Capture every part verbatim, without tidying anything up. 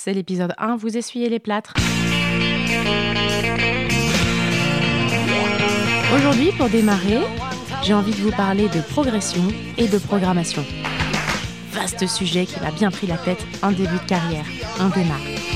c'est l'épisode un, vous essuyez les plâtres. Aujourd'hui, pour démarrer, j'ai envie de vous parler de progression et de programmation. Vaste sujet qui m'a bien pris la tête en début de carrière. On démarre.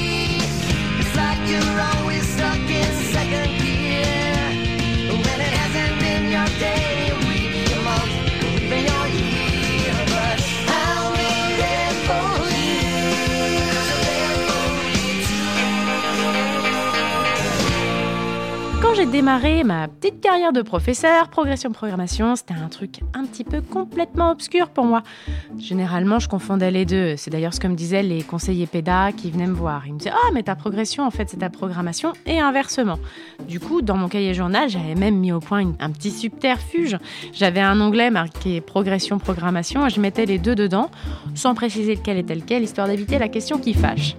Quand j'ai démarré ma petite carrière de professeur, progression programmation, c'était un truc un petit peu complètement obscur pour moi. Généralement, je confondais les deux. C'est d'ailleurs ce que me disaient les conseillers pédas qui venaient me voir. Ils me disaient « Ah, mais ta progression, en fait, c'est ta programmation » et inversement. Du coup, dans mon cahier journal, j'avais même mis au point une, un petit subterfuge. J'avais un onglet marqué « Progression, programmation » et je mettais les deux dedans, sans préciser lequel était lequel, histoire d'éviter la question qui fâche.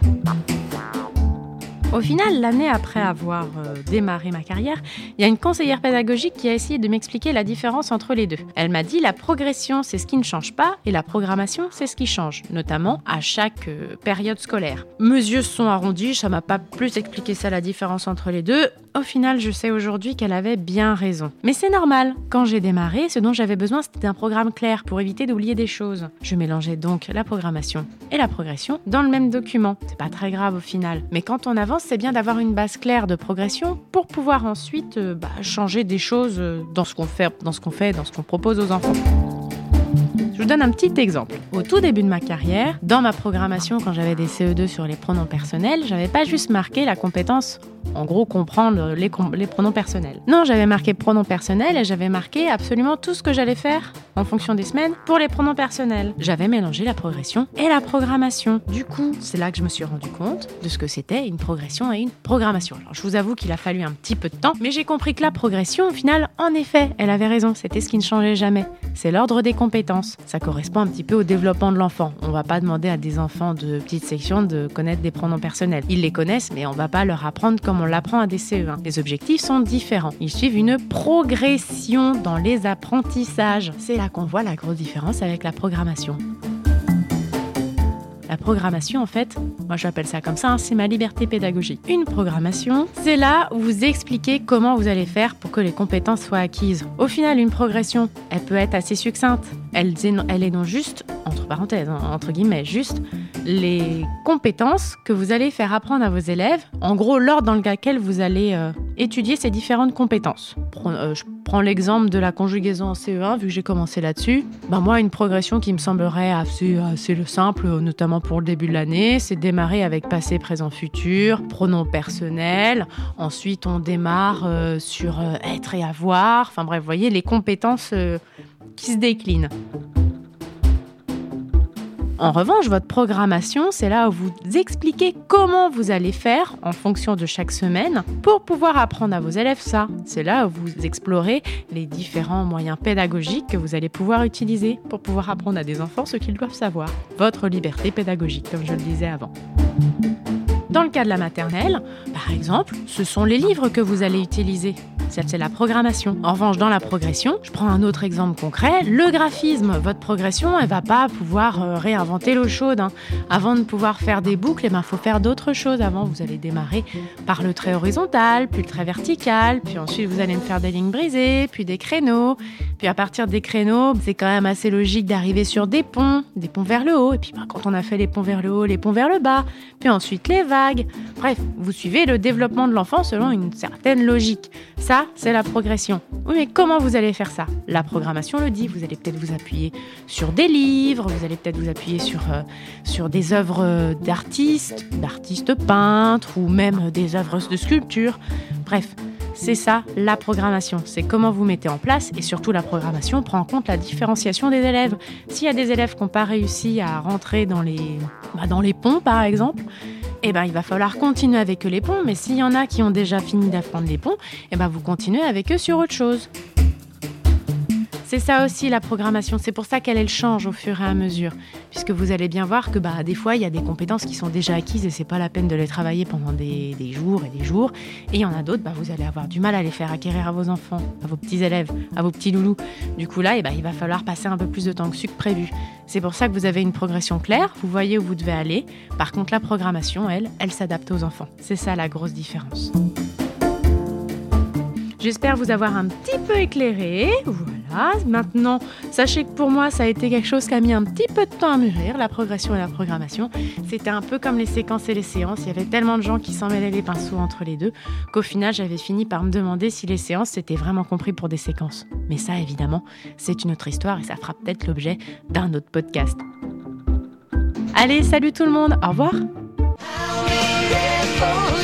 Au final, l'année après avoir euh, démarré ma carrière, il y a une conseillère pédagogique qui a essayé de m'expliquer la différence entre les deux. Elle m'a dit la progression, c'est ce qui ne change pas et la programmation, c'est ce qui change, notamment à chaque euh, période scolaire. Mes yeux se sont arrondis, ça m'a pas plus expliqué ça la différence entre les deux. Au final, je sais aujourd'hui qu'elle avait bien raison. Mais c'est normal. Quand j'ai démarré, ce dont j'avais besoin, c'était d'un programme clair pour éviter d'oublier des choses. Je mélangeais donc la programmation et la progression dans le même document. C'est pas très grave au final. Mais quand on avance, c'est bien d'avoir une base claire de progression pour pouvoir ensuite euh, bah, changer des choses dans ce qu'on fait, dans ce qu'on fait, dans ce qu'on propose aux enfants. Je vous donne un petit exemple. Au tout début de ma carrière, dans ma programmation, quand j'avais des C E deux sur les pronoms personnels, j'avais pas juste marqué la compétence, en gros, comprendre les, com- les pronoms personnels. Non, j'avais marqué pronoms personnels et j'avais marqué absolument tout ce que j'allais faire en fonction des semaines pour les pronoms personnels. J'avais mélangé la progression et la programmation. Du coup, c'est là que je me suis rendu compte de ce que c'était une progression et une programmation. Alors, je vous avoue qu'il a fallu un petit peu de temps, mais j'ai compris que la progression, au final, en effet, elle avait raison. C'était ce qui ne changeait jamais. C'est l'ordre des compétences. Ça correspond un petit peu au développement de l'enfant. On va pas demander à des enfants de petite section de connaître des pronoms personnels. Ils les connaissent, mais on va pas leur apprendre comme on l'apprend à des C E un. Les objectifs sont différents. Ils suivent une progression dans les apprentissages. C'est là qu'on voit la grosse différence avec la programmation. La programmation, en fait, moi j'appelle ça comme ça, hein, c'est ma liberté pédagogique. Une programmation, c'est là où vous expliquez comment vous allez faire pour que les compétences soient acquises. Au final, une progression, elle peut être assez succincte. Elle, elle est non juste, entre parenthèses, hein, entre guillemets, juste les compétences que vous allez faire apprendre à vos élèves. En gros, l'ordre dans lequel vous allez euh, étudier ces différentes compétences. Prends, euh, je prends l'exemple de la conjugaison en C E un, vu que j'ai commencé là-dessus. Ben moi, une progression qui me semblerait assez, assez simple, notamment pour le début de l'année, c'est démarrer avec passé, présent, futur, pronoms personnels. Ensuite, on démarre euh, sur euh, être et avoir. Enfin bref, vous voyez, les compétences euh, qui se déclinent. En revanche, votre programmation, c'est là où vous expliquez comment vous allez faire en fonction de chaque semaine pour pouvoir apprendre à vos élèves ça. C'est là où vous explorez les différents moyens pédagogiques que vous allez pouvoir utiliser pour pouvoir apprendre à des enfants ce qu'ils doivent savoir. Votre liberté pédagogique, comme je le disais avant. Dans le cas de la maternelle, par exemple, ce sont les livres que vous allez utiliser. C'est la programmation. En revanche, dans la progression, je prends un autre exemple concret, le graphisme. Votre progression, elle va pas pouvoir euh, réinventer l'eau chaude. Hein. Avant de pouvoir faire des boucles, il ben, faut faire d'autres choses. Avant, vous allez démarrer par le trait horizontal, puis le trait vertical, puis ensuite vous allez me faire des lignes brisées, puis des créneaux. Puis à partir des créneaux, c'est quand même assez logique d'arriver sur des ponts, des ponts vers le haut. Et puis ben, quand on a fait les ponts vers le haut, les ponts vers le bas, puis ensuite les vagues. Bref, vous suivez le développement de l'enfant selon une certaine logique. Ça, c'est la progression. Oui, mais comment vous allez faire ça ? La programmation le dit, vous allez peut-être vous appuyer sur des livres, vous allez peut-être vous appuyer sur, euh, sur des œuvres d'artistes, d'artistes peintres ou même des œuvres de sculpture. Bref, c'est ça la programmation. C'est comment vous mettez en place et surtout la programmation prend en compte la différenciation des élèves. S'il y a des élèves qui n'ont pas réussi à rentrer dans les, bah dans les ponts par exemple, eh ben, il va falloir continuer avec eux les ponts, mais s'il y en a qui ont déjà fini d'apprendre les ponts, eh ben, vous continuez avec eux sur autre chose. C'est ça aussi la programmation, c'est pour ça qu'elle elle change au fur et à mesure. Puisque vous allez bien voir que bah, des fois, il y a des compétences qui sont déjà acquises et c'est pas la peine de les travailler pendant des, des jours et des jours. Et il y en a d'autres, bah, vous allez avoir du mal à les faire acquérir à vos enfants, à vos petits élèves, à vos petits loulous. Du coup là, eh bah, il va falloir passer un peu plus de temps que sucre prévu. C'est pour ça que vous avez une progression claire, vous voyez où vous devez aller. Par contre, la programmation, elle, elle s'adapte aux enfants. C'est ça la grosse différence. J'espère vous avoir un petit peu éclairé. Voilà. Maintenant, sachez que pour moi, ça a été quelque chose qui a mis un petit peu de temps à mûrir, la progression et la programmation. C'était un peu comme les séquences et les séances. Il y avait tellement de gens qui s'en mêlaient les pinceaux entre les deux qu'au final, j'avais fini par me demander si les séances c'était vraiment compris pour des séquences. Mais ça, évidemment, c'est une autre histoire et ça fera peut-être l'objet d'un autre podcast. Allez, salut tout le monde. Au revoir.